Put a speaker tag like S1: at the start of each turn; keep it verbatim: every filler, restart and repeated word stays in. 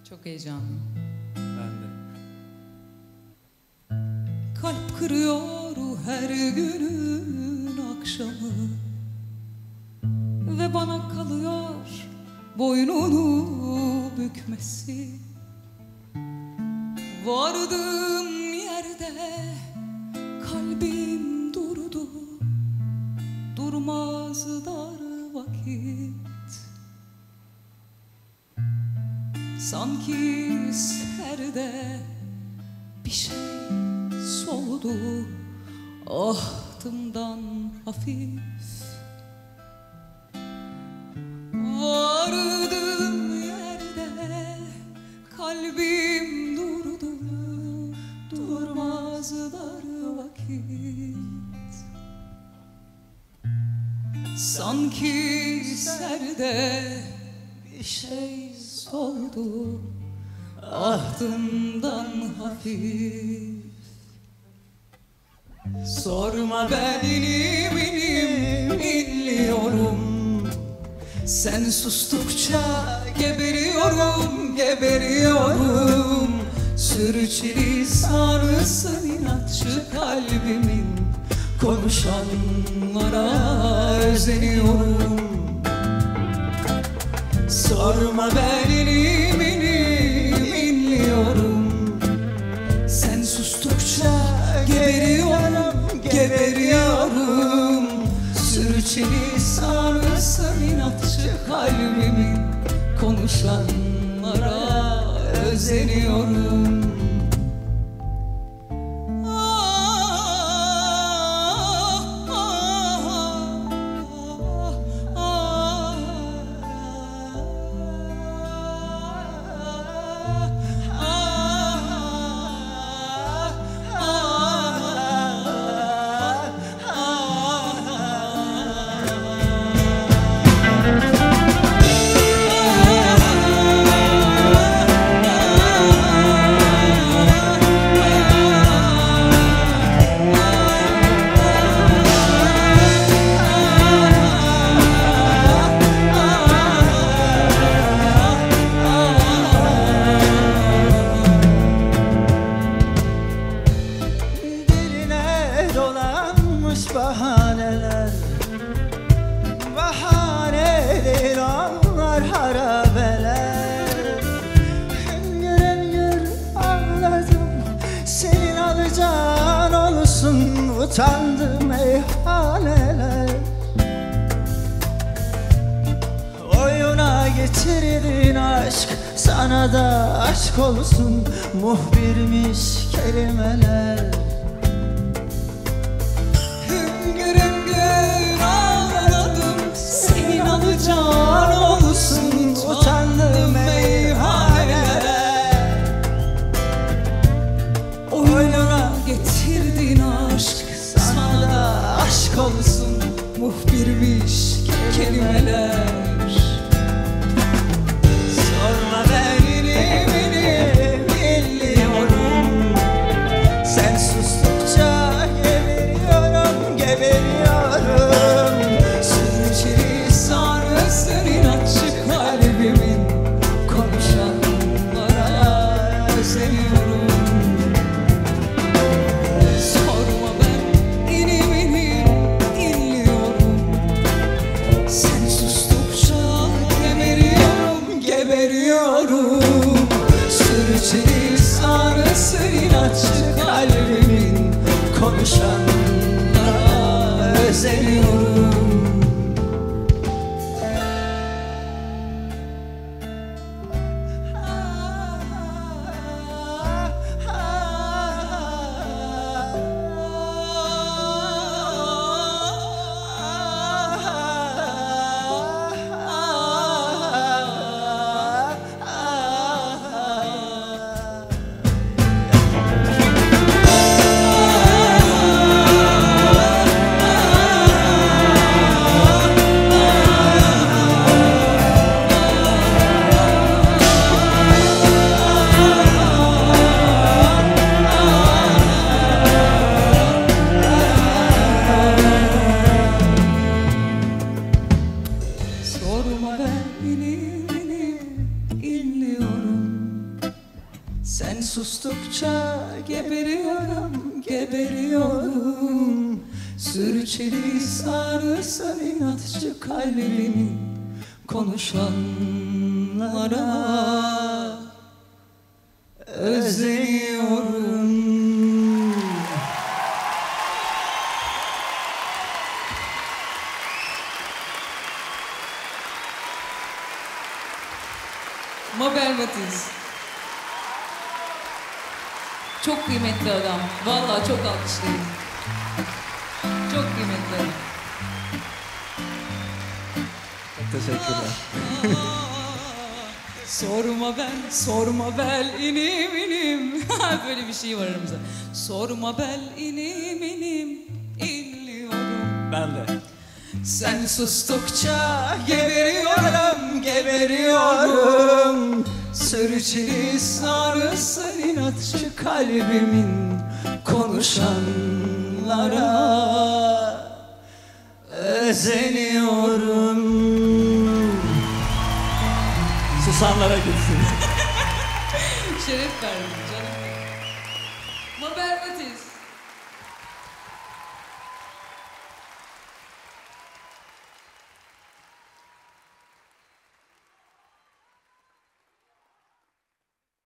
S1: Çok heyecanlıyım.
S2: Ben de.
S1: Kalp kırıyor her günün akşamı ve bana kalıyor boynunu bükmesi. Vardığım yerde kalbim durdu, durmaz dar vakit. Sanki serde bir şey soldu ahtımdan hafif. Vardığım yerde kalbim durdu, durmaz dar vakit. Sanki serde bir şey soldu ahtımdan hafif. Sorma ben inim inim inliyorum, sen sustukça geberiyorum, geberiyorum. Sürçülisanısın inatçı kalbimin, konuşanlara özeniyorum. Sorma ben inim inim inliyorum, sen sustukça geberiyorum, geberiyorum. Sürçülisanısın inatçı kalbimin, konuşanlara özeniyorum.
S3: Bahaneler, bahane değil onlar harabeler. Hüngür hüngür ağladım, senin alacağın olsun utandım meyhaneler. Oyuna getirdin aşk, sana da aşk olsun muhbirmiş kelimeler.
S1: Can olsun utandım meyhaneler. Oyununa getirdin aşk, sana da aşk olsun muhbirmiş kelimeler. Sorma ben inim inim inliyorum, sen sustukça geberiyorum, geberiyorum. Sürçülisanısın inatçı kalbimin, konuşanlara özeniyorum. Sorma ben inim inim inliyorum, sen sustukça geberiyorum, geberiyorum. Sürçülisanısın inatçı kalbimin, konuşanlara özeniyorum. Sorma ben inim inim inliyorum, Sen sustukça geberiyorum, geberiyorum. Sürçülisanısın inatçı kalbimin konuşanlara özleniyorum.
S2: Mabel Matiz. Çok kıymetli adam. Vallahi çok alkışlayın. Çok kıymetli adam.
S3: Teşekkürler.
S1: Sorma ben, sorma bel inim inim.
S2: Böyle bir şey var aramızda.
S1: Sorma bel inim inim inliyorum.
S3: Ben de.
S1: Sen sustukça geberiyorum, geberiyorum. Sürçülisanısın inatçı kalbimin konuşanlara özeniyorum.
S3: Susanlara gitsin.
S2: Şeref verdim canım. Mabel Matiz.